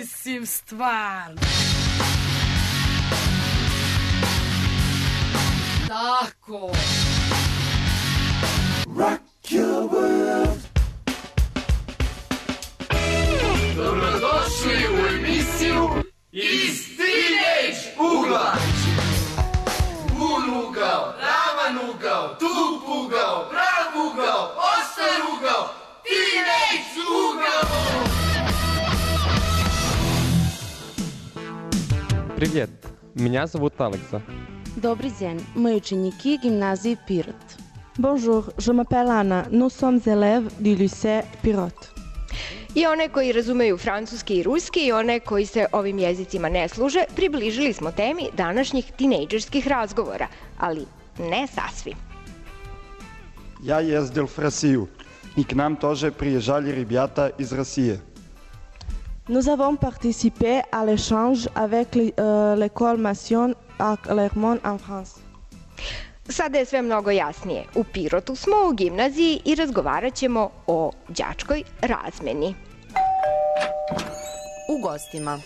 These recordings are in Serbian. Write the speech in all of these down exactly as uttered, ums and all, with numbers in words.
Mislim, stvarno. Tako. Rock your world. Dobrodošli u emisiju Iz Teenage ugla. Bun ugao, ravan ugao, tup ugao, prav ugao, ostar ugao, Teenage ugao. Привет, меня зовут Алекса. Добрый день, мы ученики гимназии Пирот. Bonjour, je m'appelle Anna. Nous sommes élèves du lycée Pirot. I one koji razumeju francuski i ruski i one koji se ovim jezicima ne služe, približili smo temi današnjih tinejdžerskih razgovora, ali ne sasvim. Я ездил в Россию, и к нам тоже приезжали ребята из России. Nous avons participé à l'échange avec l'école Mission à Clermont en France. Sada je sve mnogo jasnije. U Pirotu smo u gimnaziji i razgovarat ćemo o đačkoj razmeni. U gostima.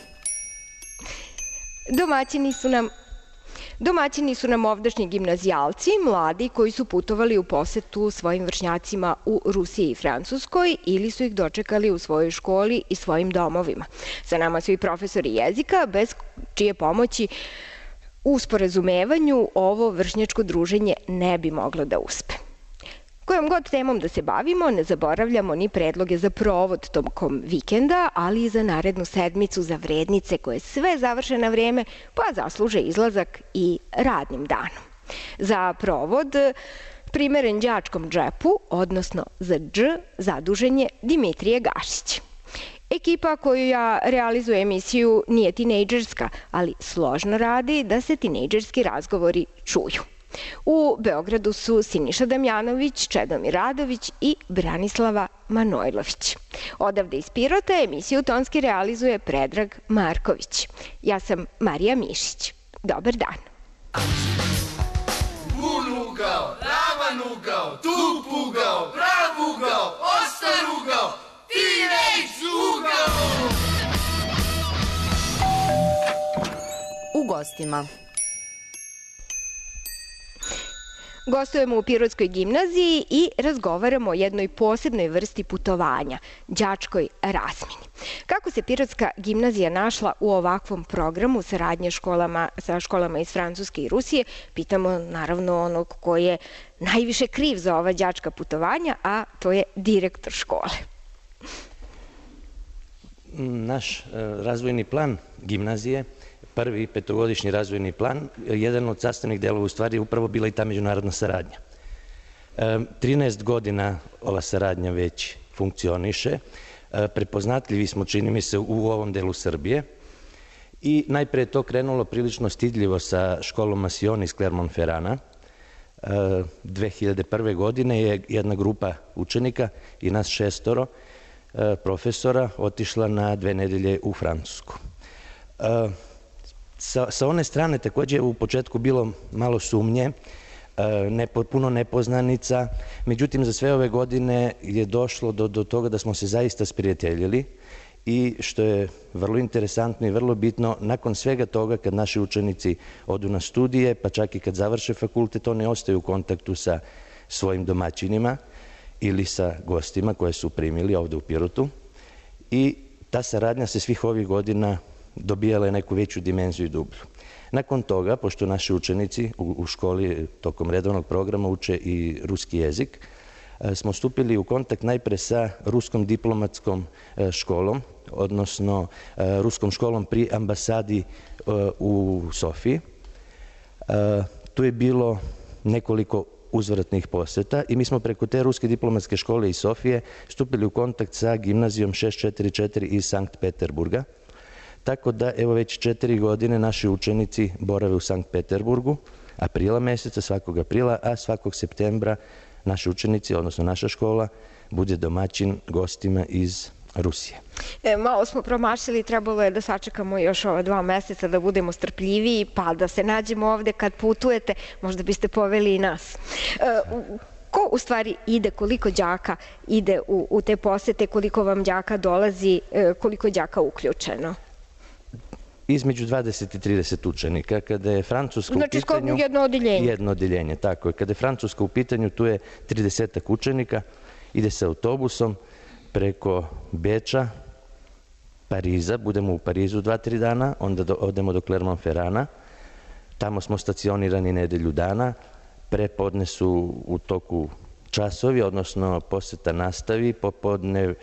Domaćini su nam Domaćini su nam ovdašnji gimnazijalci, mladi koji su putovali u posetu svojim vršnjacima u Rusiji i Francuskoj ili su ih dočekali u svojoj školi i svojim domovima. Sa nama su i profesori jezika, bez čije pomoći u sporazumevanju ovo vršnjačko druženje ne bi moglo da uspe. Kojom god temom da se bavimo, ne zaboravljamo ni predloge za provod tokom vikenda, ali i za narednu sedmicu za vrednice koje sve završe na vreme, pa zasluže izlazak i radnim danom. Za provod primeren đačkom džepu, odnosno za dž, zadužen je Dimitrije Gašić. Ekipa koju ja realizuju emisiju nije tinejdžerska, ali složno radi da se tinejdžerski razgovori čuju. U Beogradu su Siniša Damjanović, Čedomir Radović i Branislava Manojlović. Odavde iz Pirota emisiju tonski realizuje Predrag Marković. Ja sam Marija Mišić. Dobar dan. Bun ugao, ravan ugao, tup ugao, prav ugao, ostar ugao, Teenage ugao. U gostima. Gostujemo u Pirotskoj gimnaziji i razgovaramo o jednoj posebnoj vrsti putovanja, đačkoj razmeni. Kako se Pirotska gimnazija našla u ovakvom programu saradnje školama, sa školama iz Francuske i Rusije, pitamo naravno onog koji je najviše kriv za ova đačka putovanja, a to je direktor škole. Naš razvojni plan gimnazije, prvi petogodišnji razvojni plan, jedan od sastavnih delova u stvari je upravo bila i ta međunarodna saradnja. trinaest godina ova saradnja već funkcioniše, prepoznatljivi smo, čini mi se, u ovom delu Srbije i najpre je to krenulo prilično stidljivo sa školom Mission iz Clermont-Ferrana. dve hiljade prve. godine je jedna grupa učenika i nas šestoro profesora otišla na dve nedelje u Francusku. Sa, sa one strane takođe je u početku bilo malo sumnje, ne, puno nepoznanica, međutim za sve ove godine je došlo do, do toga da smo se zaista sprijateljili i što je vrlo interesantno i vrlo bitno, nakon svega toga kad naši učenici odu na studije, pa čak i kad završe fakultet, oni ostaju u kontaktu sa svojim domaćinima ili sa gostima koje su primili ovde u Pirotu i ta saradnja se svih ovih godina dobijala je neku veću dimenziju i dublju. Nakon toga, pošto naši učenici u, u školi tokom redovnog programa uče i ruski jezik, smo stupili u kontakt najpre sa ruskom diplomatskom školom, odnosno ruskom školom pri ambasadi u Sofiji. Tu je bilo nekoliko uzvratnih poseta i mi smo preko te ruske diplomatske škole iz Sofije stupili u kontakt sa gimnazijom šest četiri četiri iz Sankt Peterburga. Tako da, evo već četiri godine naši učenici borave u Sankt Peterburgu, aprila meseca, svakog aprila, a svakog septembra naši učenici, odnosno naša škola, bude domaćin gostima iz Rusije. E, malo smo promašili, trebalo je da sačekamo još ova dva meseca, da budemo strpljiviji, pa da se nađemo ovde kad putujete, možda biste poveli i nas. E, ko u stvari ide, koliko đaka ide u, u te posete, koliko vam đaka dolazi, e, koliko đaka uključeno? između dvadeset i trideset učenika. Kada je Francuska znači, u pitanju... Znači, jedno odeljenje. Jedno odeljenje, tako je. Kada je Francuska u pitanju, tu je tridesetak učenika, ide se autobusom preko Beča, Pariza, budemo u Parizu dva, tri dana, onda do, odemo do Clermont-Ferrana, tamo smo stacionirani nedelju dana, prepodne su u toku časovi, odnosno poseta nastavi, popodne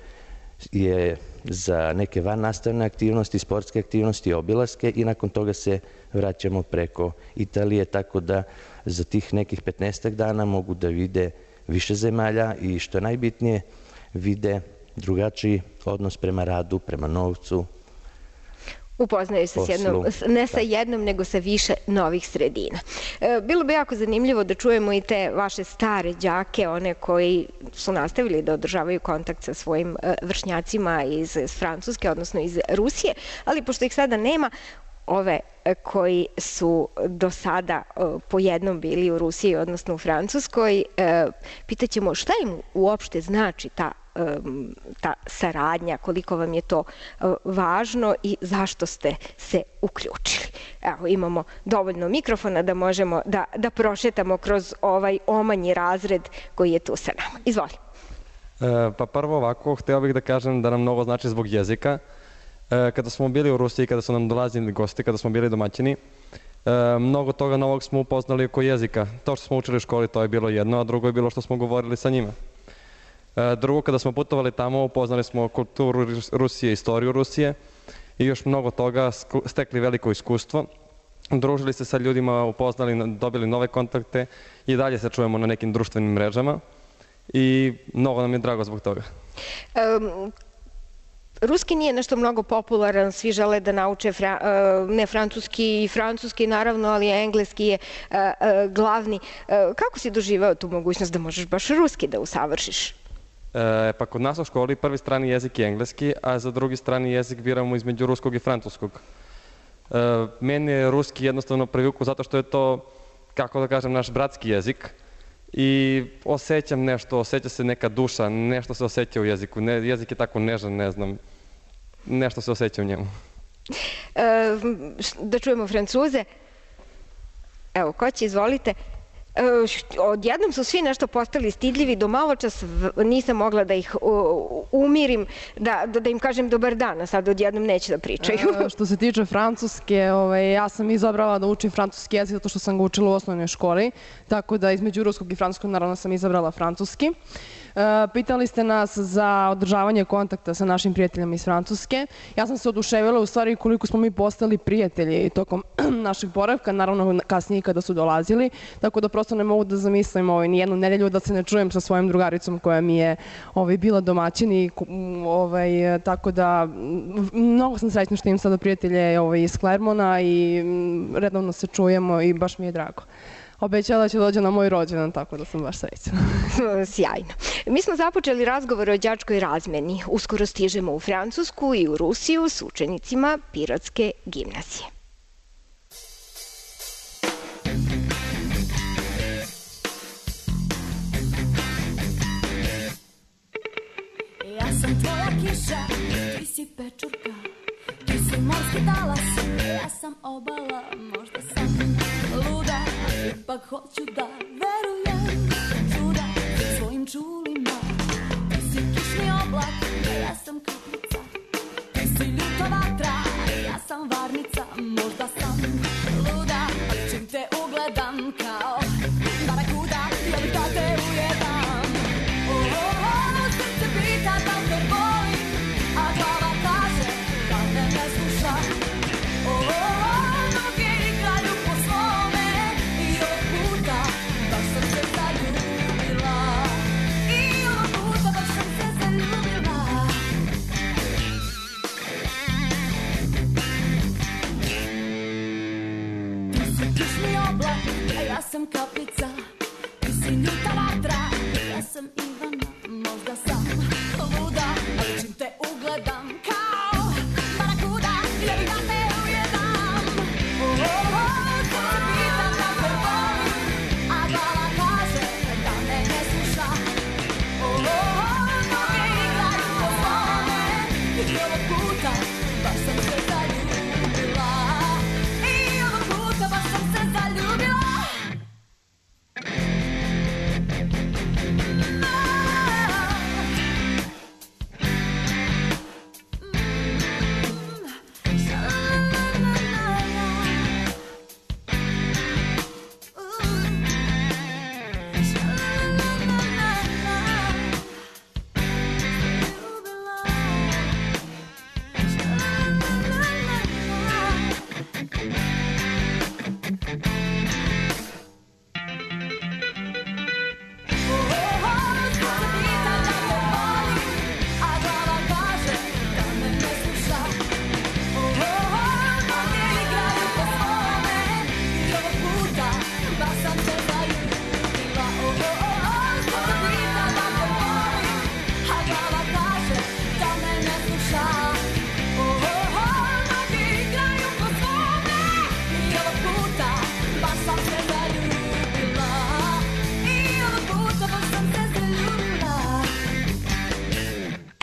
je za neke van nastavne aktivnosti, sportske aktivnosti, obilaske i nakon toga se vraćamo preko Italije, tako da za tih nekih petnaestak dana mogu da vide više zemalja i što je najbitnije, vide drugačiji odnos prema radu, prema novcu. Upoznaju se s jednom, ne sa jednom, nego sa više novih sredina. Bilo bi jako zanimljivo da čujemo i te vaše stare đake, one koji su nastavili da održavaju kontakt sa svojim vršnjacima iz Francuske, odnosno iz Rusije, ali pošto ih sada nema, ove koji su do sada po jednom bili u Rusiji, odnosno u Francuskoj, pitaćemo šta im uopšte znači ta ta saradnja, koliko vam je to važno i zašto ste se uključili. Evo, imamo dovoljno mikrofona da možemo da, da prošetamo kroz ovaj omanji razred koji je tu sa nama. Izvoli. E, pa prvo ovako, hteo bih da kažem da nam mnogo znači zbog jezika. E, kada smo bili u Rusiji, kada su nam dolazili gosti, kada smo bili domaćini, e, mnogo toga novog smo upoznali oko jezika. To što smo učili u školi, to je bilo jedno, a drugo je bilo što smo govorili sa njima. Drugo, kada smo putovali tamo, upoznali smo kulturu Rusije, istoriju Rusije i još mnogo toga, stekli veliko iskustvo. Družili se sa ljudima, upoznali, dobili nove kontakte i dalje se čujemo na nekim društvenim mrežama i mnogo nam je drago zbog toga. Um, Ruski nije nešto mnogo popularan, svi žele da nauče fra, ne francuski i francuski naravno, ali engleski je uh, uh, glavni. Uh, kako si doživao tu mogućnost da možeš baš ruski da usavršiš? E, pa kod nas u školi prvi strani jezik je engleski, a za drugi strani jezik biramo između ruskog i francuskog. E, meni je ruski jednostavno privukao zato što je to, kako da kažem, naš bratski jezik i osjećam nešto, osjeća se neka duša, nešto se osjeća u jeziku. Ne, jezik je tako nežan, ne znam, nešto se osjeća u njemu. E, da čujemo Francuze. Evo, ko će, izvolite. Odjednom su svi nešto postali stidljivi, do malo čas nisam mogla da ih umirim, da, da im kažem dobar dan, a sad odjednom neće da pričaju. E, što se tiče Francuske, ovaj, ja sam izabrala da učim francuski jezik zato što sam ga učila u osnovnoj školi, tako da između ruskog i francuskog naravno sam izabrala francuski. E, pitali ste nas za održavanje kontakta sa našim prijateljima iz Francuske. Ja sam se oduševila u stvari koliko smo mi postali prijatelji tokom našeg boravka, naravno kasnije kada su dolazili, tako da prosto ne mogu da zamislim ovaj, nijednu nedelju da se ne čujem sa svojom drugaricom koja mi je ovaj, bila domaćin i ovaj, tako da mnogo sam srećna što imam sada prijatelje ovaj, iz Clermonta i redovno se čujemo i baš mi je drago. Obećala da će dođe na moj rođendan, tako da sam baš srećna. Sjajno. Mi smo započeli razgovor o đačkoj razmeni. Uskoro stižemo u Francusku i u Rusiju s učenicima Pirotske gimnazije. Ja sam tvoja kiša, ti si pečurka, ti si morski talas, ja sam obala, možda sam luda, ipak hoću da verujem čuda svojim čulima. Ti si kišni oblak, ja sam kaplica, ti si ljuta vatra, ja sam varnica, možda sam luda, ali čim te ugledam kao barakuda, ja bih da te ujedam. Oh, oh, oh, srce pita da te volim, a glava kaže da me ne sluša. Oh, oh, oh, noge igraju po svome i ovog puta baš sam se zaljubila. I ovog puta baš sam se zaljubila. Ti si kišni oblak, a ja sam kaplica. Ti si ljuta vatra, ja sam Ivana, možda sam luda, ali čim te ugledam kao barakuda, ja bih da te ujedam. Oh, oh, oh, ko se pita da te volim, a glava kaže da me ne sluša. Oh, oh, oh, noge igraju po svome i ovog puta baš sam se zaljubila.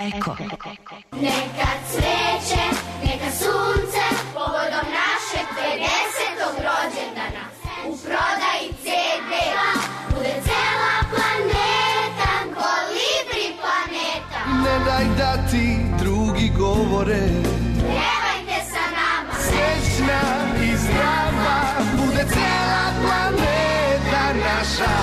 Eko. Neka cveće, neka sunce, povodom našeg pedesetog rođendana. U prodaji ce de bude cela planeta, kolibri planeta. Ne daj da ti drugi govore, Pjevajte sa nama, srećna i zdrava, bude cela planeta naša.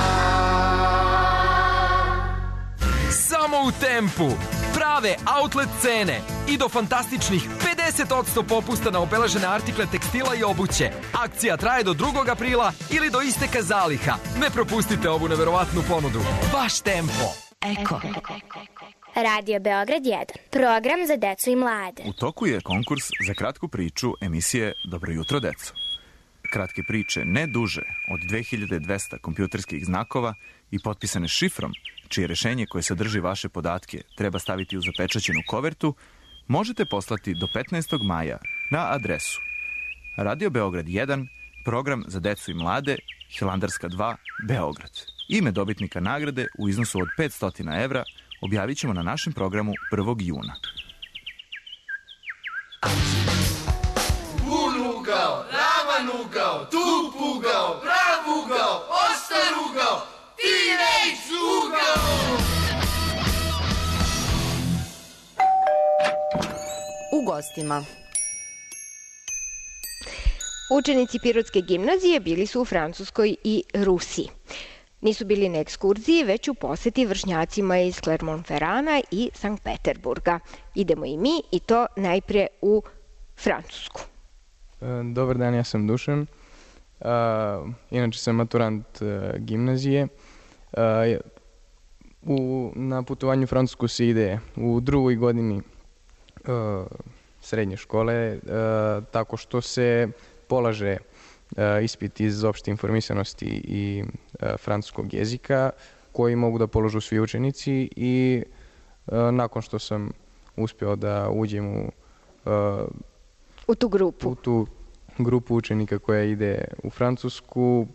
Samo u Tempu. Prave outlet cene i do fantastičnih pedeset posto popusta na obeležene artikle tekstila i obuće. Akcija traje do drugog aprila ili do isteka zaliha. Ne propustite ovu neverovatnu ponudu. Baš Tempo. Eko. Radio Beograd jedan. Program za decu i mlade. U toku je konkurs za kratku priču emisije Dobro jutro, deco. Kratke priče ne duže od dve hiljade dvesta kompjuterskih znakova i potpisane šifrom, čije rešenje koje sadrži vaše podatke treba staviti u zapečaćenu kovertu, možete poslati do petnaestog maja na adresu Radio Beograd jedan, program za decu i mlade, Hilandarska dva, Beograd. Ime dobitnika nagrade u iznosu od petsto evra objavit ćemo na našem programu prvog juna. Pun ugao, ravan ugao, tup ugao, prav ugao, oštar ugao, Teenage ugao! U gostima. Učenici Pirotske gimnazije bili su u Francuskoj i Rusiji. Nisu bili na ekskurziji, već u poseti vršnjacima iz Clermont-Ferrana i Sankt Peterburga. Idemo i mi, i to najprije u Francusku. Dobar dan, ja sam Dušan. Inače sam maturant gimnazije. Na putovanju u Francusku se ide u drugoj godini srednje škole, tako što se polaže ispit iz opšte informisanosti i francuskog jezika, koji mogu da položu svi učenici, i nakon što sam uspeo da uđem u u tu grupu u tu grupu učenika koja ide u Francusku,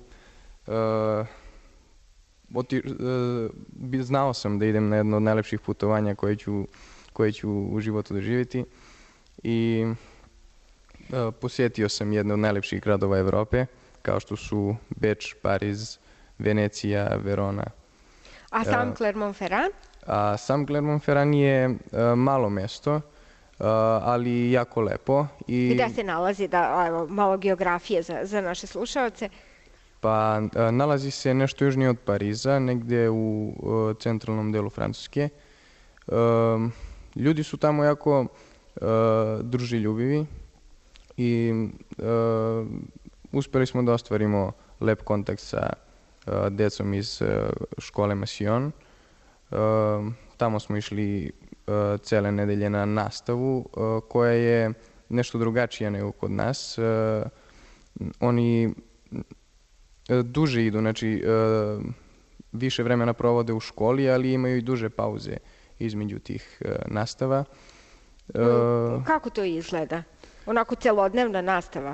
znao sam da idem na jedno od najlepših putovanja koje ću, koje ću u životu doživjeti, i posjetio sam jedno od najlepših gradova Evrope, kao što su Beč, Pariz, Venecija, Verona. A sam Clermont-Ferrand? A sam Clermont-Ferrand je malo mesto, ali jako lepo. I gde se nalazi, da, evo, malo geografije za, za naše slušalce? Pa, nalazi se nešto južnije od Pariza, negde u centralnom delu Francuske. Ljudi su tamo jako druželjubivi i uspeli smo da ostvarimo lep kontakt sa decom iz škole Masion. Tamo smo išli cele nedelje na nastavu, koja je nešto drugačija nego kod nas. Oni duže idu, znači više vremena provode u školi, ali imaju i duže pauze između tih nastava. Kako to izgleda? Onako celodnevna nastava?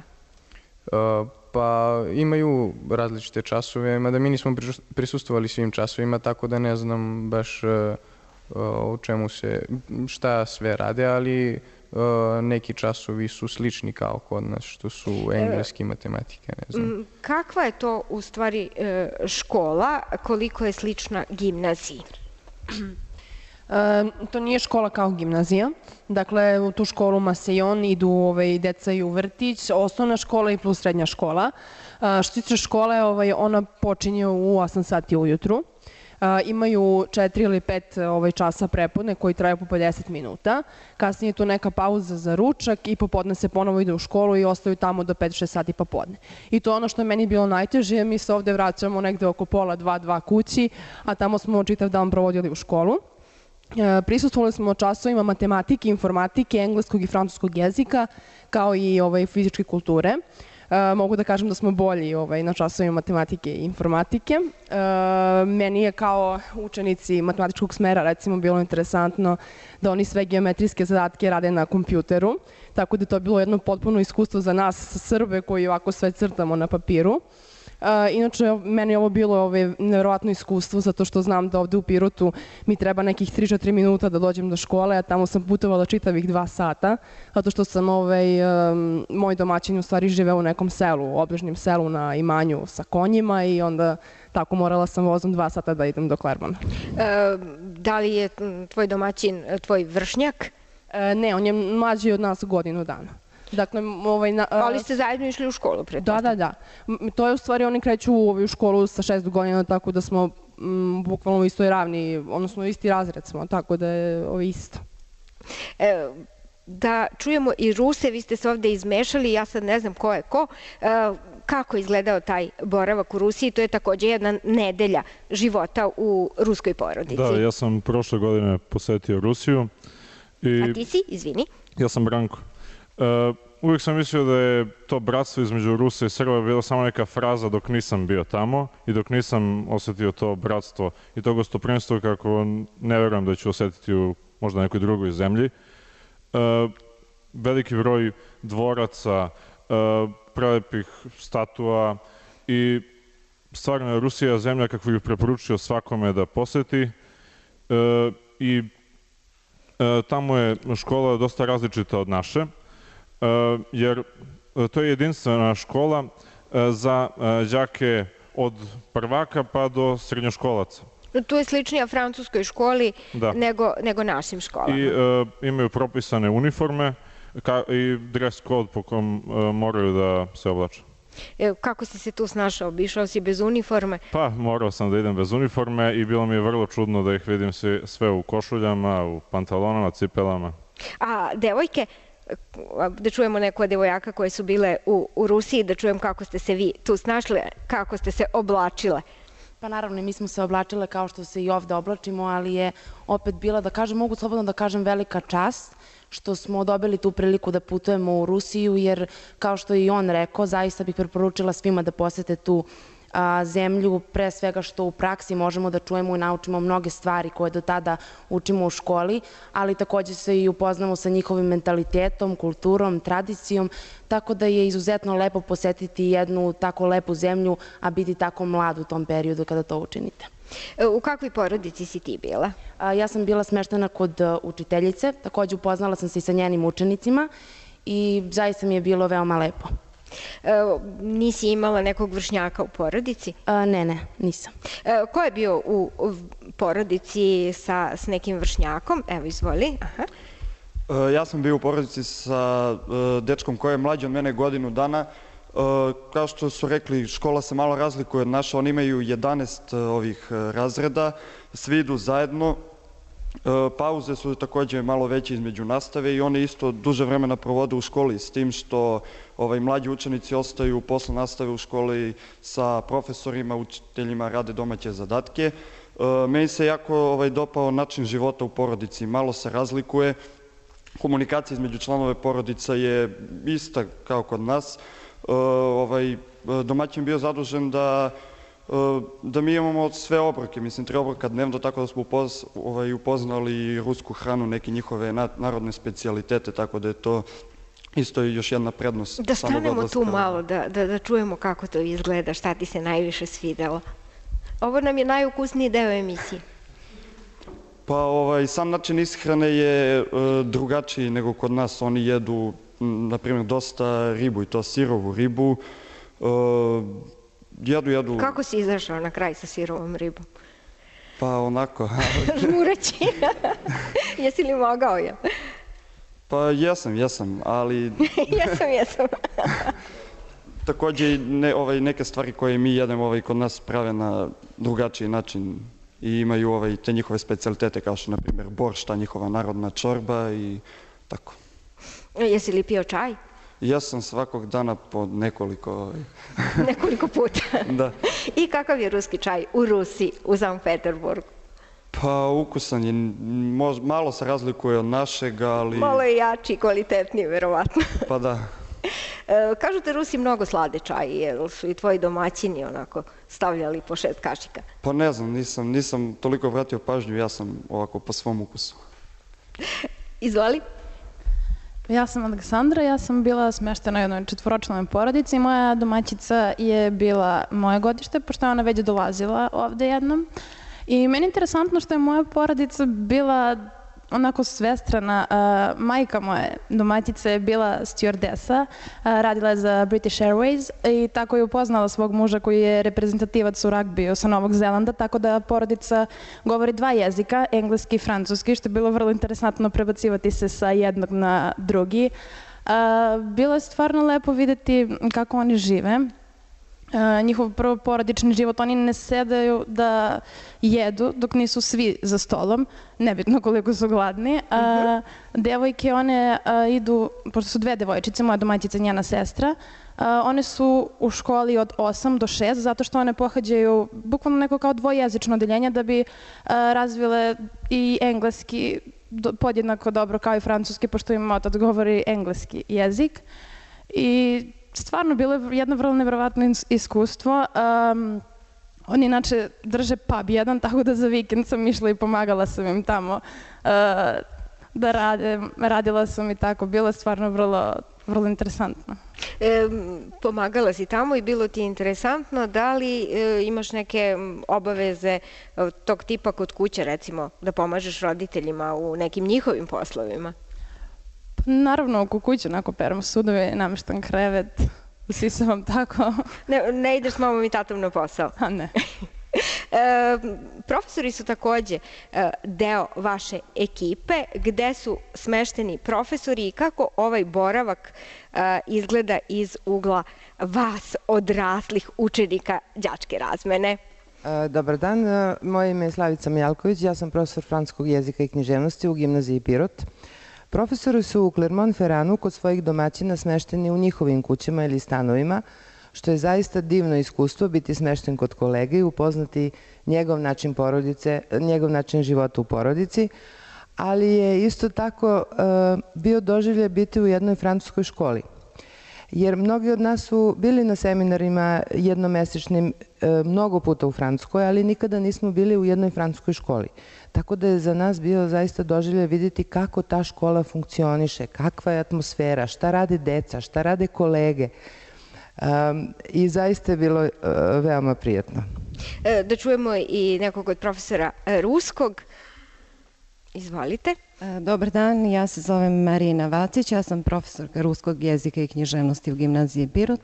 Pa imaju različite časove, mada mi nismo prisustvovali svim časovima, tako da ne znam baš o čemu se, šta sve rade, ali neki časovi su slični kao kod nas, što su engleski, matematika, ne znam. Kakva je to u stvari škola, koliko je slična gimnaziji? E, to nije škola kao gimnazija. Dakle, u tu školu Masejon idu ovaj, deca i u vrtić, osnovna škola i plus srednja škola. E, što se tiče škole, ovaj, ona počinje u osam sati ujutru. E, imaju četiri ili pet ovaj, časa prepodne koji traju po pedeset minuta. Kasnije je tu neka pauza za ručak i popodne se ponovo ide u školu i ostaju tamo do pet do šest sati popodne. I to je ono što je meni bilo najteže. Mi se ovde vraćamo negde oko pola dva, dva kući, a tamo smo čitav dan provodili u školu. Prisustvovali smo časovima matematike, informatike, engleskog i francuskog jezika, kao i ovaj, fizičke kulture. E, mogu da kažem da smo bolji ovaj, na časovima matematike i informatike. E, meni je kao učenici matematičkog smera recimo bilo interesantno da oni sve geometrijske zadatke rade na kompjuteru, tako da je to bilo jedno potpuno iskustvo za nas Srbe koji ovako sve crtamo na papiru. Inače, meni je ovo bilo ove, nevjerovatno iskustvo, zato što znam da ovde u Pirotu mi treba nekih tri do četiri minuta da dođem do škole, a tamo sam putovala čitavih dva sata, zato što sam ovaj, um, moj domaćin u stvari živeo u nekom selu, obližnjem selu na imanju sa konjima i onda tako morala sam vozom dva sata da idem do Klermona. E, da li je tvoj domaćin tvoj vršnjak? E, ne, on je mlađi od nas godinu dana. Dakle, ovaj, na, ali ste zajedno išli u školu, Da, pretpostavljam? da, da. To je u stvari, oni kreću u, ovaj, u školu sa šest godina, tako da smo m, bukvalno u istoj ravni, odnosno isti razred smo, tako da je ovaj, isto. E, da čujemo i Ruse, vi ste se ovde izmešali, ja sad ne znam ko je ko. E, kako je izgledao taj boravak u Rusiji? To je takođe jedna nedelja života u ruskoj porodici. Da, ja sam prošle godine posetio Rusiju. I... A ti si, izvini? Ja sam Branko. Uh, uvijek sam mislio da je to bratstvo između Rusa i Srba bila samo neka fraza dok nisam bio tamo i dok nisam osetio to bratstvo i to gostoprimstvo kako ne verujem da ću osetiti u možda nekoj drugoj zemlji. Uh, veliki broj dvoraca, uh, prelepih statua i stvarno je Rusija zemlja kakvu bih preporučio svakome da poseti uh, i uh, tamo je škola dosta različita od naše. Uh, jer uh, to je jedinstvena škola uh, za uh, đake od prvaka pa do srednjoškolaca. To je sličnija francuskoj školi da. nego, nego našim školama. I uh, imaju propisane uniforme ka, i dress code po kom uh, moraju da se oblače. E, kako si se tu snašao? Išao si bez uniforme? Pa, morao sam da idem bez uniforme i bilo mi je vrlo čudno da ih vidim sve, sve u košuljama, u pantalonama, cipelama. A devojke? Da čujemo neko od devojaka koje su bile u, u Rusiji, da čujem kako ste se vi tu snašli, kako ste se oblačile. Pa naravno, mi smo se oblačile kao što se i ovde oblačimo, ali je opet bila, da kažem, mogu slobodno da kažem, velika čast što smo dobili tu priliku da putujemo u Rusiju, jer kao što je i on rekao, zaista bih preporučila svima da posete tu a, zemlju, pre svega što u praksi možemo da čujemo i naučimo mnoge stvari koje do tada učimo u školi, ali takođe se i upoznamo sa njihovim mentalitetom, kulturom, tradicijom, tako da je izuzetno lepo posetiti jednu tako lepu zemlju, a biti tako mlad u tom periodu kada to učinite. U kakvoj porodici si ti bila? A, ja sam bila smeštena kod učiteljice, takođe upoznala sam se i sa njenim učenicima i zaista mi je bilo veoma lepo. E, nisi imala nekog vršnjaka u porodici? A, ne, ne, nisam. E, ko je bio u, u porodici sa, s nekim vršnjakom? Evo, izvoli. Aha. E, ja sam bio u porodici sa e, dečkom koji je mlađi od mene godinu dana. E, kao što su rekli, škola se malo razlikuje od naša. Oni imaju jedanaest ovih razreda, svi idu zajedno. Pauze su takođe malo veće između nastave i oni isto duže vremena provode u školi, s tim što ovaj, mlađi učenici ostaju posle nastave u školi sa profesorima, učiteljima, rade domaće zadatke. Meni se jako ovaj, dopao način života u porodici, malo se razlikuje. Komunikacija između članove porodica je ista kao kod nas. Ovaj, domaćin bio zadužen da da mi imamo sve obroke, mislim, tri obroka dnevno, tako da smo upoz, ovaj, upoznali rusku hranu, neke njihove narodne specijalitete, tako da je to isto još jedna prednost. Da stanemo tu malo, da, da, da čujemo kako to izgleda, šta ti se najviše svidelo. Ovo nam je najukusniji deo emisije. Pa ovaj, sam način ishrane je e, drugačiji nego kod nas. Oni jedu, na primjer, dosta ribu i to sirovu ribu. E, jedu, jedu... Kako si izašao na kraj sa sirovom ribom? Pa onako... Žmureći. Jesi li mogao ja? Pa jesam, jesam, ali... jesam, jesam. Takođe ne, ovaj, neke stvari koje mi jedemo ovaj, kod nas prave na drugačiji način i imaju ovaj, te njihove specialitete kao što, na primjer, borš, ta njihova narodna čorba i tako. Jesi li pio čaj? Ja sam svakog dana po nekoliko... Ovaj... nekoliko puta? Da. I kakav je ruski čaj u Rusiji, u Sankt Peterburgu? Pa ukusan je, mož, malo se razlikuje od našeg, ali... Malo je jači i kvalitetniji, verovatno. Pa da. E, kažu te Rusi mnogo slade čaj, jer su i tvoji domaćini onako stavljali po šest kašika. Pa ne znam, nisam, nisam toliko vratio pažnju, ja sam ovako po svom ukusu. Izvoli. Ja sam Aleksandra, ja sam bila smeštena u jednoj četvoročlanoj porodici. Moja domaćica je bila moje godište, pošto je ona već dolazila ovde jednom. I meni je interesantno što je moja porodica bila onako svestrana. Uh, majka moje domaćice je bila stewardesa, uh, radila je za British Airways i tako je upoznala svog muža koji je reprezentativac u ragbiju sa Novog Zelanda, tako da porodica govori dva jezika, engleski i francuski, što je bilo vrlo interesantno prebacivati se sa jednog na drugi. Uh, bilo je stvarno lepo videti kako oni žive. Uh, njihov prvo porodični život, oni ne sedaju da jedu dok nisu svi za stolom, nebitno koliko su gladni. Uh, uh-huh. Devojke, one uh, idu, pošto su dve devojčice, moja domaćica i njena sestra, uh, one su u školi od osam do šest, zato što one pohađaju bukvalno neko kao dvojezično odeljenje da bi uh, razvile i engleski do, podjednako dobro kao i francuski, pošto im otac govori engleski jezik. I stvarno bilo je jedno vrlo nevjerovatno iskustvo. Um, oni inače drže pub jedan, tako da za vikend sam išla i pomagala sam im tamo uh, da rade. Radila sam i tako. Bilo je stvarno vrlo, vrlo interesantno. E, pomagala si tamo i bilo ti interesantno. Da li e, imaš neke obaveze e, tog tipa kod kuće, recimo, da pomažeš roditeljima u nekim njihovim poslovima? Naravno, oko kuće, onako peramo sudove, nameštam krevet, usisavam tako. Ne, ne ideš s mamom i tatom na posao? A ne. e, profesori su takođe e, deo vaše ekipe. Gde su smešteni profesori i kako ovaj boravak e, izgleda iz ugla vas, odraslih učenika đačke razmene? Dobar dan, moje ime je Slavica Mijalković, ja sam profesor francuskog jezika i književnosti u gimnaziji Pirot. Profesori su u Clermont-Ferranu kod svojih domaćina smešteni u njihovim kućama ili stanovima, što je zaista divno iskustvo biti smešten kod kolege i upoznati njegov način porodice, njegov način života u porodici, ali je isto tako uh, bio doživljaj biti u jednoj francuskoj školi. Jer mnogi od nas su bili na seminarima jednomesečnim uh, mnogo puta u Francuskoj, ali nikada nismo bili u jednoj francuskoj školi. Tako da je za nas bio zaista doživljaj vidjeti kako ta škola funkcioniše, kakva je atmosfera, šta rade deca, šta rade kolege. Um, I zaista je bilo uh, veoma prijatno. E, da čujemo i nekog od profesora ruskog. Izvolite. Dobar dan, ja se zovem Marina Vacić, ja sam profesorka ruskog jezika i književnosti u gimnaziji Pirot.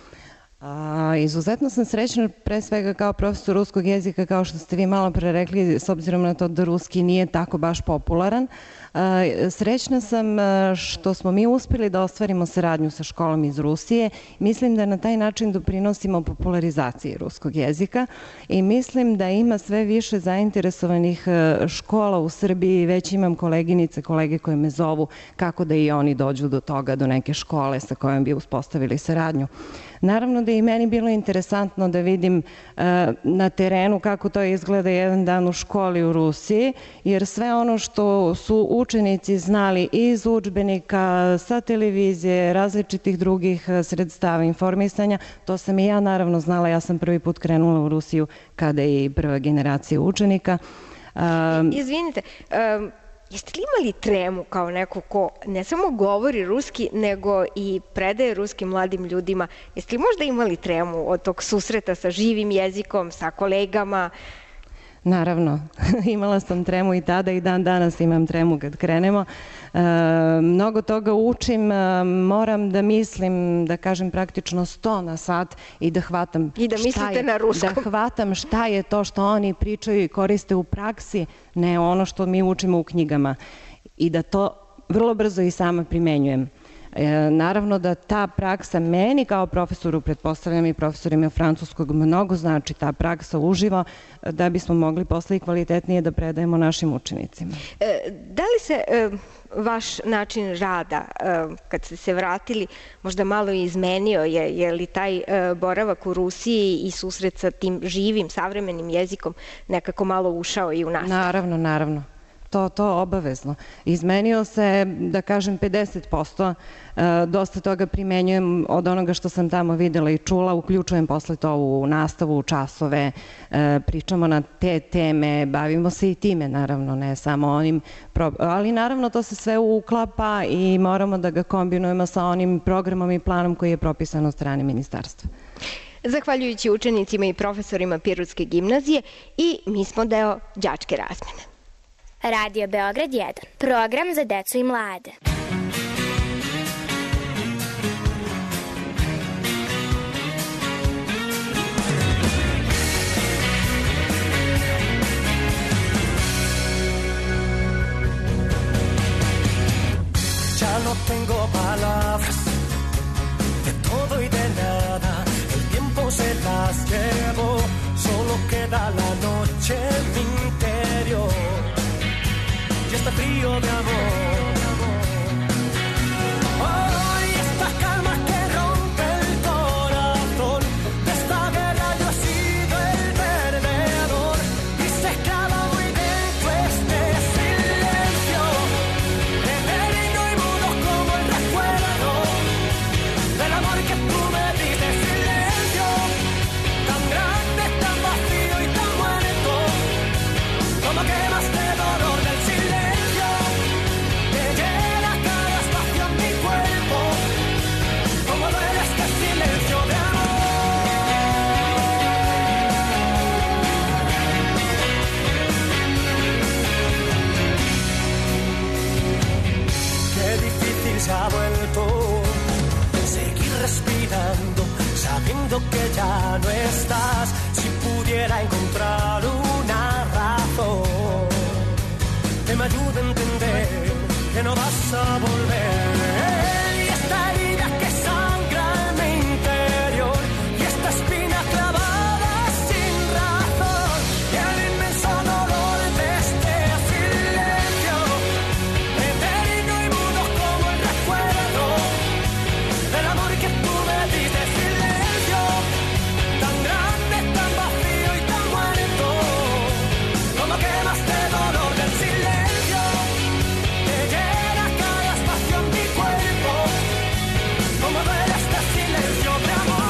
A, izuzetno sam srećna pre svega kao profesor ruskog jezika, kao što ste vi malo pre rekli, s obzirom na to da ruski nije tako baš popularan. A, srećna sam što smo mi uspeli da ostvarimo saradnju sa školom iz Rusije. Mislim da na taj način doprinosimo popularizaciji ruskog jezika i mislim da ima sve više zainteresovanih škola u Srbiji. Već imam koleginice, kolege koje me zovu kako da i oni dođu do toga, do neke škole sa kojom bi uspostavili saradnju. Naravno da je i meni bilo interesantno da vidim uh, na terenu kako to izgleda jedan dan u školi u Rusiji, jer sve ono što su učenici znali iz udžbenika, sa televizije, različitih drugih sredstava informisanja, to sam i ja naravno znala. Ja sam prvi put krenula u Rusiju kada je i prva generacija učenika. Um, Izvinite, um, jeste li imali tremu kao neko ko ne samo govori ruski, nego i predaje ruski mladim ljudima? Jeste li možda imali tremu od tog susreta sa živim jezikom, sa kolegama? Naravno, imala sam tremu i tada i dan danas imam tremu kad krenemo. E, mnogo toga učim, e, moram da mislim, da kažem praktično sto na sat i da hvatam I da mislite je, na ruskom. Da hvatam šta je to što oni pričaju i koriste u praksi, ne ono što mi učimo u knjigama. I da to vrlo brzo i sama primenjujem. E, naravno da ta praksa meni kao profesoru, pretpostavljam i profesorima francuskog, mnogo znači ta praksa uživo da bismo mogli posle i kvalitetnije da predajemo našim učenicima. E, da li se e, vaš način rada, e, kad ste se vratili, možda malo izmenio? Je, je li taj e, boravak u Rusiji i susret sa tim živim, savremenim jezikom nekako malo ušao i u nas? Naravno, naravno. to, to obavezno. Izmenio se, da kažem, pedeset posto, dosta toga primenjujem od onoga što sam tamo videla i čula, uključujem posle to u nastavu, u časove, pričamo na te teme, bavimo se i time, naravno, ne samo onim, ali naravno to se sve uklapa i moramo da ga kombinujemo sa onim programom i planom koji je propisan od strane ministarstva. Zahvaljujući učenicima i profesorima Pirotske gimnazije i mi smo deo đačke razmene. Radio Beograd jedan. Program za decu i mlade. Ya no tengo palabras de todo y de nada. Se las llevo, solo queda la noche en mi interior y este frío de amor. Hoy esta calma que rompe el corazón, de esta guerra yo he sido el perdedor y se clava muy dentro este silencio, eterno y mudo como el recuerdo del amor que tú me diste. Como quemas de dolor del silencio, que llena cada espacio en mi cuerpo. Como duele este silencio de amor. Qué difícil se ha vuelto seguir respirando, sabiendo que ya no estás. Si pudiera encontrar una razón que me ayude a entender que no vas a volver. Y esta herida que sangra en mi interior, y esta espina clavada sin razón, y el inmenso dolor de este silencio, eterno y mudo como el recuerdo del amor que tú me diste. Silencio tan grande, tan vacío y tan muerto, como quemas de dolor del silencio, que llena cada espacio en mi cuerpo. Como duele este silencio de amor.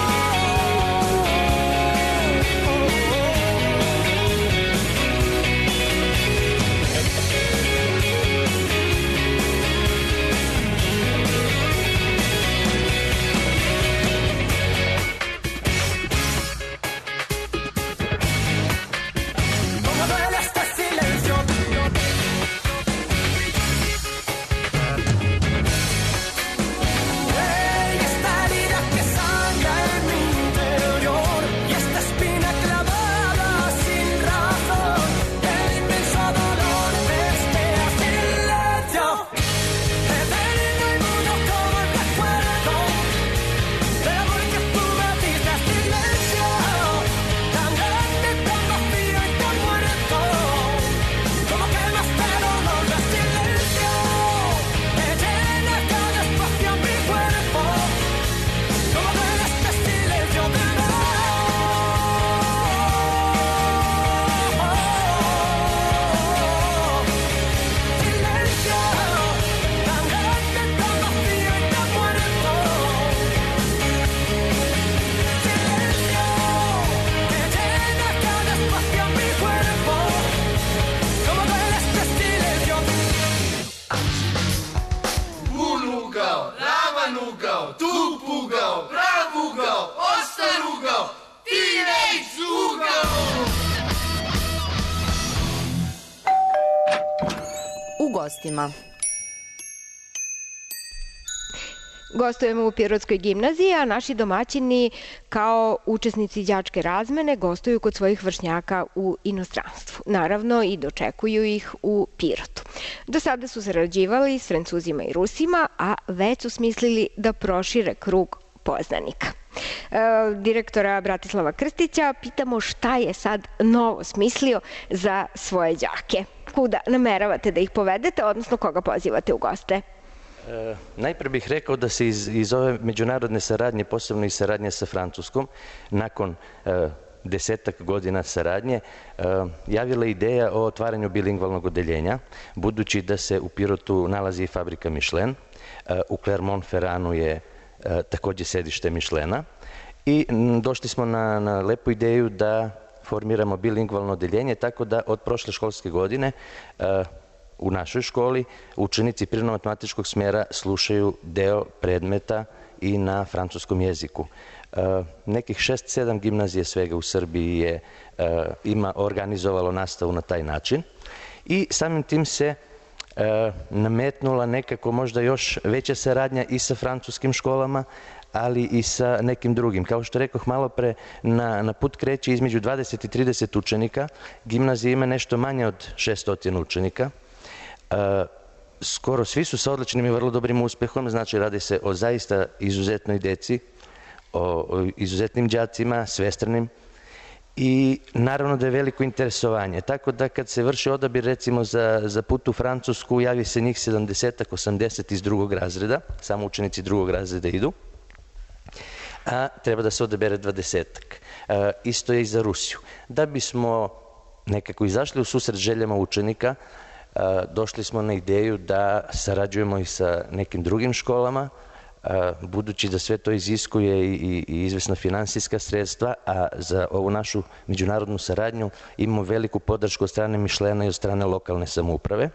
Como duele este silencio. Ey, esta herida que sangra en mi interior, y esta espina clavada sin razón, el inmenso dolor de este silencio, eterno y mudo como el recuerdo del amor que tú me diste. Silencio tan grande, tan vacío y tan muerto, como quemas de dolor del silencio, que llena cada espacio en mi cuerpo. Como duele este silencio de amor. Silencio tan grande, tan vacío y tan muerto. Silencio que llena cada espacio en mi cuerpo. Como duele este silencio. Un ugao, ravan ugao, tup ugao, prav ugao, ostar ugao, teenage ugao. U gostima. Gostujemo u Pirotskoj gimnaziji, a naši domaćini kao učesnici đačke razmene gostuju kod svojih vršnjaka u inostranstvu. Naravno i dočekuju ih u Pirotu. Do sada su sarađivali s Francuzima i Rusima, a već su smislili da prošire krug poznanika. E, direktora Bratislava Krstića pitamo šta je sad novo smislio za svoje đake. Kuda nameravate da ih povedete, odnosno koga pozivate u goste? E, najpre bih rekao da se iz, iz ove međunarodne saradnje, posebno i saradnje sa Francuskom, nakon e, desetak godina saradnje javila ideja o otvaranju bilingvalnog odeljenja, budući da se u Pirotu nalazi i fabrika Michelin, u Clermont-Ferranu je takođe sedište Michelina i došli smo na, na lepu ideju da formiramo bilingvalno odeljenje, tako da od prošle školske godine u našoj školi učenici prirodno-matematičkog smjera slušaju deo predmeta i na francuskom jeziku. Nekih šest sedam gimnazije svega u Srbiji je, ima organizovalo nastavu na taj način i samim tim se nametnula nekako možda još veća saradnja i sa francuskim školama, ali i sa nekim drugim. Kao što rekoh malo pre, na, na put kreće između dvadeset i trideset učenika, gimnazija ima nešto manje od šesnaest učenika. Skoro svi su sa odličnim i vrlo dobrim uspehom, znači radi se o zaista izuzetnoj deci, o izuzetnim đacima, svestranim i naravno da je veliko interesovanje. Tako da kad se vrši odabir recimo za, za put u Francusku, javi se njih sedamdeset osamdeset iz drugog razreda, samo učenici drugog razreda idu, a treba da se odabere dvadesetak. E, isto je i za Rusiju. Da bismo nekako izašli u susret željama učenika, e, došli smo na ideju da sarađujemo i sa nekim drugim školama, budući da sve to iziskuje i, i izvesna finansijska sredstva, a za ovu našu međunarodnu saradnju imamo veliku podršku od strane Michelina i od strane lokalne samouprave.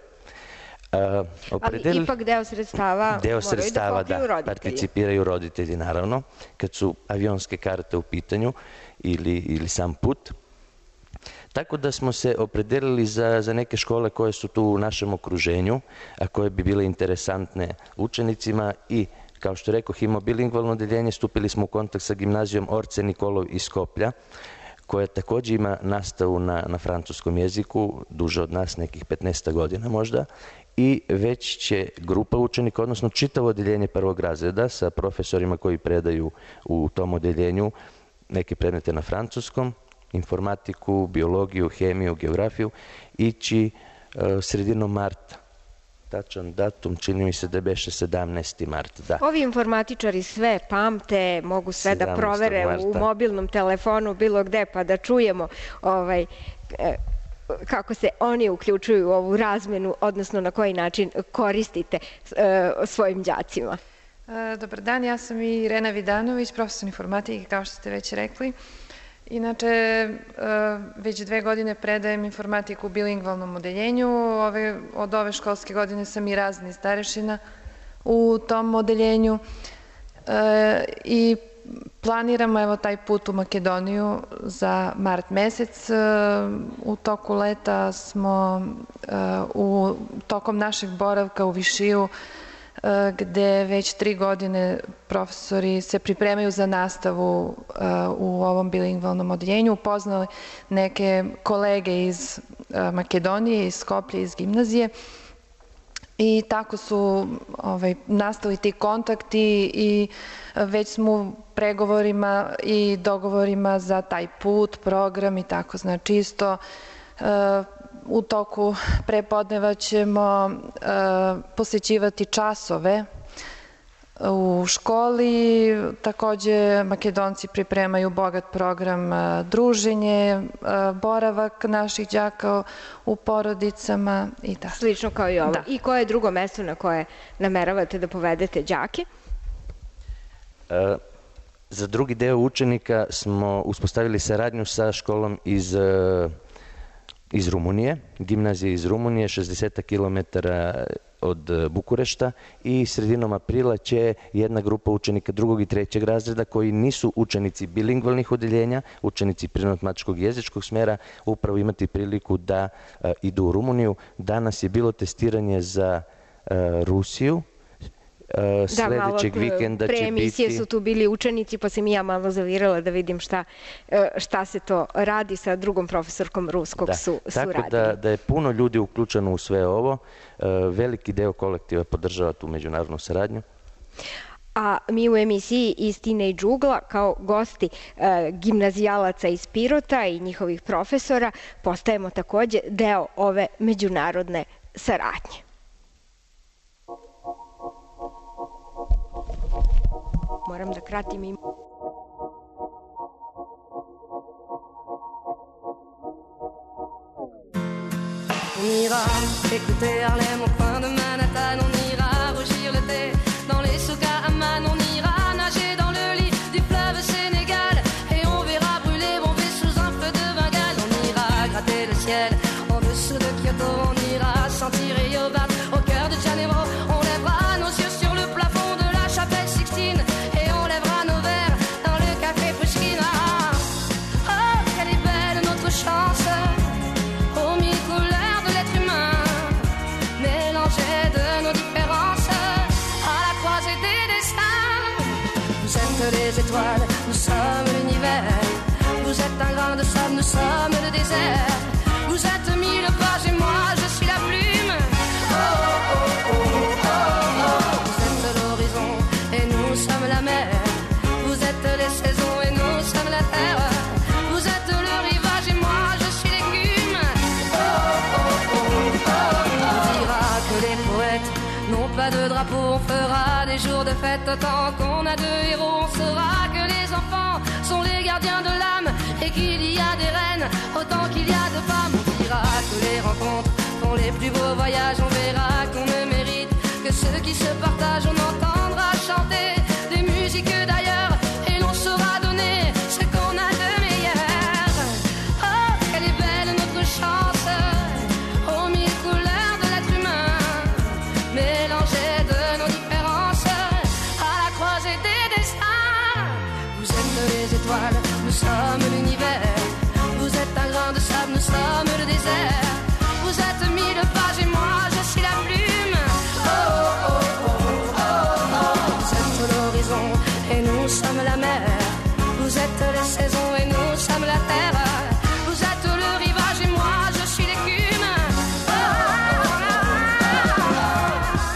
Ali ipak deo sredstava deo sredstava, moraju da pokriju da, roditelji. participiraju roditelji, naravno, kad su avionske karte u pitanju ili, ili sam put. Tako da smo se opredelili za, za neke škole koje su tu u našem okruženju, a koje bi bile interesantne učenicima i, kao što rekoh, imamo bilingvalno odeljenje, stupili smo u kontakt sa gimnazijom Orce Nikolov iz Skoplja, koja takođe ima nastavu na, na francuskom jeziku, duže od nas, nekih petnaest godina možda, i već će grupa učenika, odnosno čitavo odeljenje prvog razreda sa profesorima koji predaju u tom odeljenju neke predmete na francuskom, informatiku, biologiju, hemiju, geografiju, ići uh, sredinom marta. Tačan datum, čini mi se da beše sedamnaesti mart, da. Ovi informatičari sve pamte, mogu sve da provere u mobilnom telefonu, bilo gde, pa da čujemo ovaj, kako se oni uključuju u ovu razmenu, odnosno na koji način koristite svojim đacima. Dobar dan, ja sam Irena Vidanović, profesor informatike, kao što ste već rekli. Inače, već dve godine predajem informatiku u bilingvalnom odeljenju. Ove, od ove školske godine sam i razni starešina u tom odeljenju e, i planiramo evo taj put u Makedoniju za mart mesec. E, u toku leta smo e, u tokom našeg boravka u Višiju, gde već tri godine profesori se pripremaju za nastavu u ovom bilingvalnom odeljenju, upoznali neke kolege iz Makedonije, iz Skoplja, iz gimnazije i tako su ovaj, nastali ti kontakti i već smo u pregovorima i dogovorima za taj put, program i tako, znači isto u toku prepodneva ćemo posećivati časove u školi. Takođe, Makedonci pripremaju bogat program druženje, boravak naših đaka u porodicama i tako. Slično kao i ovo. I koje je drugo mesto na koje nameravate da povedete đake? Za drugi deo učenika smo uspostavili saradnju sa školom iz iz Rumunije, gimnazije iz Rumunije, šezdeset kilometara od Bukurešta i sredinom aprila će jedna grupa učenika drugog i trećeg razreda koji nisu učenici bilingvalnih odeljenja, učenici prirodno-matematičkog jezičkog smjera, upravo imati priliku da uh, idu u Rumuniju. Danas je bilo testiranje za uh, Rusiju. Uh, sledećeg vikenda će biti... Pre emisije su tu bili učenici, pa sam i ja malo zavirala da vidim šta, šta se to radi sa drugom profesorkom ruskog da. su, su Tako radili. da, da je puno ljudi uključeno u sve ovo. Uh, veliki deo kolektiva podržava tu međunarodnu saradnju. A mi u emisiji iz Teenage ugla kao gosti e, gimnazijalaca iz Pirota i njihovih profesora postajemo takođe deo ove međunarodne saradnje. Moram da kratim im... On ira écouter Harlem au coin de Manhattan. On ira rougir le thé dans les souks à Amman. On ira nager dans le lit du fleuve Sénégal. Et on verra brûler bomber sous un feu de Bengale. On ira gratter le ciel en dessous de Kyoto. On ira sentir Rio battre au cœur de Janeiro. On lèvera nos yeux sur le plafond de la chapelle Sixtine. Et on lèvera nos verres dans le café Pushkin. Ah, oh, quelle est belle notre chance, aux mille couleurs de l'être humain, mélangées de nos différences, à la croisée des destins. Vous êtes les étoiles, nous sommes l'univers. Vous êtes un grain de sable, nous sommes le désert. Vous êtes mille pages et moi je suis la plume. Oh, oh, oh, oh, oh. Vous êtes l'horizon et nous sommes la mer. Vous êtes les saisons et nous sommes la terre. Vous êtes le rivage et moi je suis l'écume. Oh, oh, oh, oh, oh. On dira que les poètes n'ont pas de drapeau. On fera des jours de fête autant qu'on a de héros. On saura que les enfants sont les gardiens de l'âme et qu'il y a des reines autant qu'il y a de femmes. On dira que les rencontres font les plus beaux voyages. On verra qu'on ne mérite que ceux qui se partagent. On entendra chanter des musiques d'ailleurs et l'on saura donner ce qu'on a de meilleur. Oh, quelle est belle notre chance, aux mille couleurs de l'être humain, mélangées de nos différences, à la croisée des destins. Vous êtes les étoiles, nous sommes l'univers. Vous êtes un grain de sable, nous sommes le désert. Vous êtes mille pages et moi je suis la plume. Oh, oh, oh, oh, oh. Vous êtes l'horizon et nous sommes la mer. Vous êtes les saisons et nous sommes la terre. Vous êtes le rivage et moi je suis l'écume. Oh, oh, oh, oh.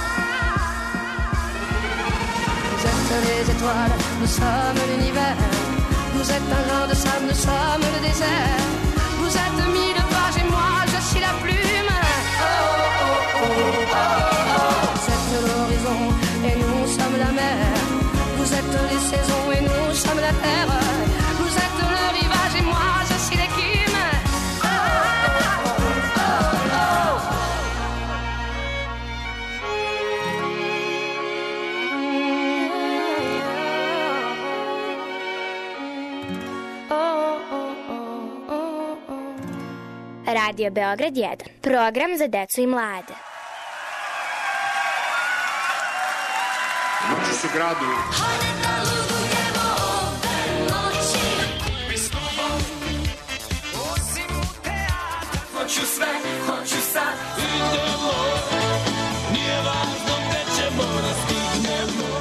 Vous êtes les étoiles, nous sommes l'univers. Vous êtes un grain de sable, nous sommes le désert. Vous êtes mille pages et moi je suis la plume. Oh, oh, oh, oh, oh. Vous êtes l'horizon et nous sommes la mer. Vous êtes les saisons et nous sommes la terre. Vous êtes le rivage et moi je suis l'écume. Oh, oh, oh, oh, oh. Radio Beograd jedan. Program za decu i mlade. Noći su gradu. Hoću sve, hoću sad. Idemo, nije važno gde ćemo da stignemo.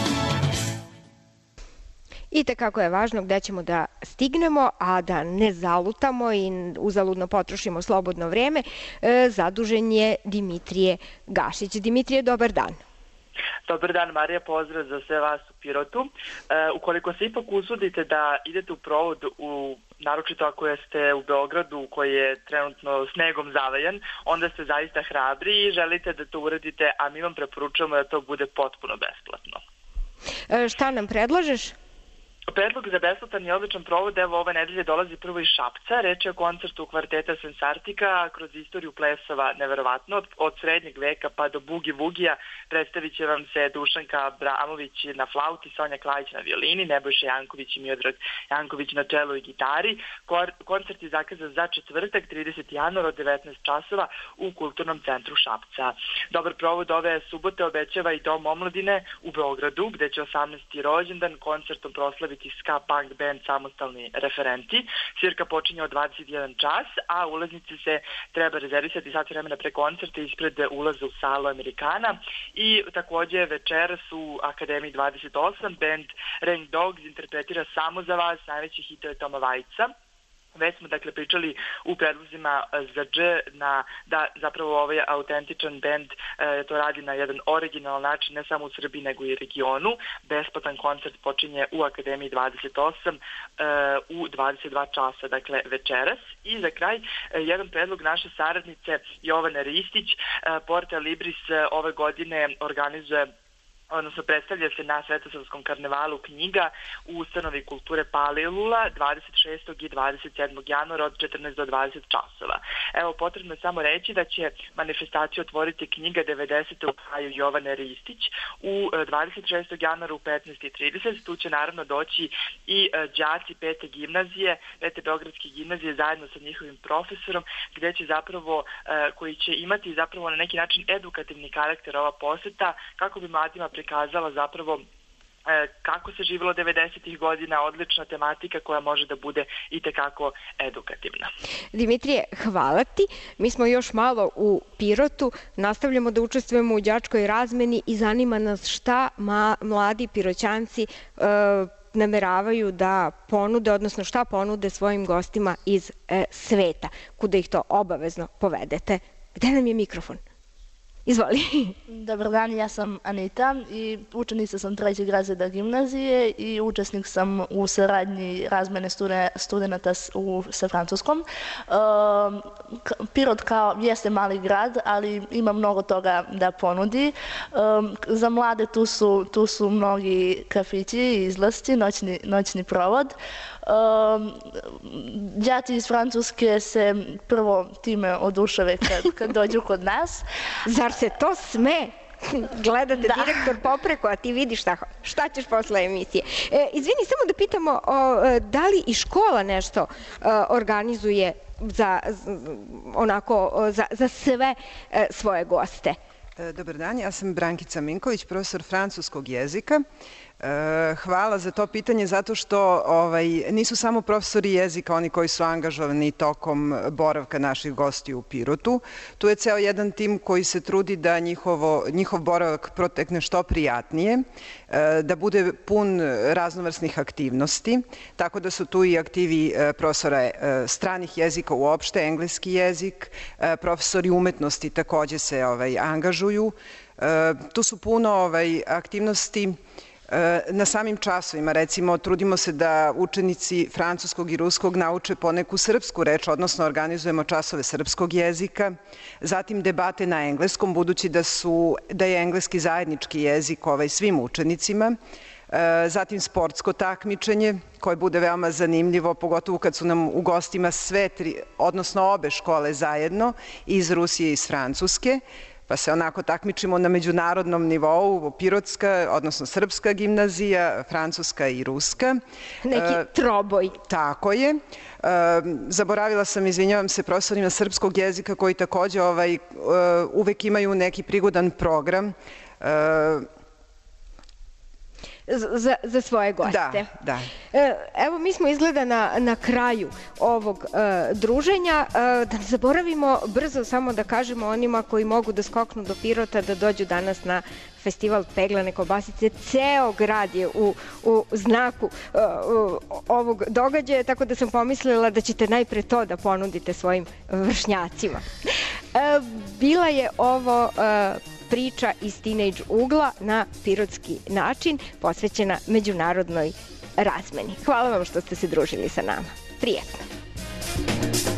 I tekako je važno gde ćemo da stignemo, a da ne zalutamo i uzaludno potrošimo slobodno vreme. Zadužen je Dimitrije Gašić. Dimitrije, dobar dan. Dobar dan, Marija, pozdrav za sve vas u Pirotu. E, ukoliko se ipak usudite da idete u provod, u, naročito ako ste u Beogradu koji je trenutno snegom zavajan, onda ste zaista hrabri i želite da to uradite, a mi vam preporučujemo da to bude potpuno besplatno. E, šta nam predlažeš? Predlog za besplatan i odličan provod, evo ove nedelje dolazi prvo iz Šapca, reč je o koncertu kvarteta Sensartika kroz istoriju plesova neverovatno, od, od srednjeg veka pa do bugi vugija. Predstavit će vam se Dušanka Abramović na flauti, Sonja Klajić na violini, Nebojša Janković i Miodrag Janković na čelu i gitari. Kor, koncert je zakazan za četvrtak, trideseti januar od devetnaest časova u Kulturnom centru Šapca. Dobar provod ove subote obećava i Dom omladine u Beogradu, gde će osamnaesti rođendan koncertom proslaviti ska punk band Samostalni referenti. Svirka počinje od dvadeset jedan čas, a ulaznice se treba rezervisati sat vremena pre koncerta ispred ulaza u salu Amerikana. I takođe večeras u Akademiji dvadeset osam band Rain Dogs interpretira Samo za vas najveći hitove Toma Vajca. Već smo dakle pričali u predlozima za dž na, da zapravo ovaj autentičan bend e, to radi na jedan originalan način ne samo u Srbiji nego i regionu. Besplatan koncert počinje u Akademiji dvadeset osam e, u dvadeset dva časa, dakle večeras. I za kraj e, jedan predlog naše saradnice Jovane Ristić. E, Portal Libris e, ove godine organizuje odnosno predstavlja se na Svetosavskom karnevalu knjiga u ustanovi kulture Palilula dvadeset šestog i dvadeset sedmog januara od četrnaest do dvadeset časova. Evo, potrebno je samo reći da će manifestaciju otvoriti knjiga devedesete u kraju Jovane Ristić u dvadeset šestog januara u petnaest i trideset. Tu će naravno doći i đaci pete gimnazije, pete beogradske gimnazije zajedno sa njihovim profesorom, gde će zapravo, koji će imati zapravo na neki način edukativni karakter ova poseta, kako bi mladima prikazala zapravo kako se živjelo devedesetih godina, odlična tematika koja može da bude i tekako edukativna. Dimitrije, hvala ti. Mi smo još malo u Pirotu, nastavljamo da učestvujemo u đačkoj razmeni i zanima nas šta ma, mladi piroćanci e, nameravaju da ponude, odnosno šta ponude svojim gostima iz e, sveta, kuda ih to obavezno povedete. Gde nam je mikrofon? Izvoli. Dobar dan, ja sam Anita i učenica sam trećeg razreda gimnazije i učesnik sam u saradnji razmene studenta sa Francuskom. Pirot kao jeste mali grad, ali ima mnogo toga da ponudi. Za mlade tu su, tu su mnogi kafići, izlasci, noćni, noćni provod. Đaci iz Francuske se prvo time odušave kad, kad dođu kod nas. Zar se to sme? Gledate da. Direktor popreko, a ti vidiš šta, šta ćeš posle emisije. E, izvini, samo da pitamo, o, da li i škola nešto o, organizuje za, onako, o, za, za sve e, svoje goste? Dobar dan, ja sam Brankica Minković, profesor francuskog jezika. Hvala za to pitanje zato što ovaj, nisu samo profesori jezika oni koji su angažovani tokom boravka naših gostiju u Pirotu. Tu je ceo jedan tim koji se trudi da njihovo, njihov boravak protekne što prijatnije, da bude pun raznovrsnih aktivnosti, tako da su tu i aktivi profesora stranih jezika uopšte, engleski jezik, profesori umetnosti takođe se ovaj, angažuju. Tu su puno ovaj, aktivnosti na samim časovima. Recimo, trudimo se da učenici francuskog i ruskog nauče poneku srpsku reč, odnosno organizujemo časove srpskog jezika, zatim debate na engleskom, budući da, su, da je engleski zajednički jezik ovaj, svim učenicima, zatim sportsko takmičenje koje bude veoma zanimljivo, pogotovo kad su nam u gostima sve tri, odnosno obe škole zajedno, iz Rusije i iz Francuske, pa se onako takmičimo na međunarodnom nivou, pirotska, odnosno srpska gimnazija, francuska i ruska. Neki troboj. Tako je. Zaboravila sam, izvinjavam se, profesorima srpskog jezika koji takođe ovaj, uvek imaju neki prigodan program Za, za svoje goste. Da, da. Evo, mi smo izgleda na, na kraju ovog e, druženja. E, da ne zaboravimo brzo samo da kažemo onima koji mogu da skoknu do Pirota da dođu danas na festival peglane kobasice. Ceo grad je u, u znaku e, u, ovog događaja, tako da sam pomislila da ćete najpre to da ponudite svojim vršnjacima. E, bila je ovo E, priča iz Teenage ugla na pirotski način, posvećena međunarodnoj razmeni. Hvala vam što ste se družili sa nama. Prijetno!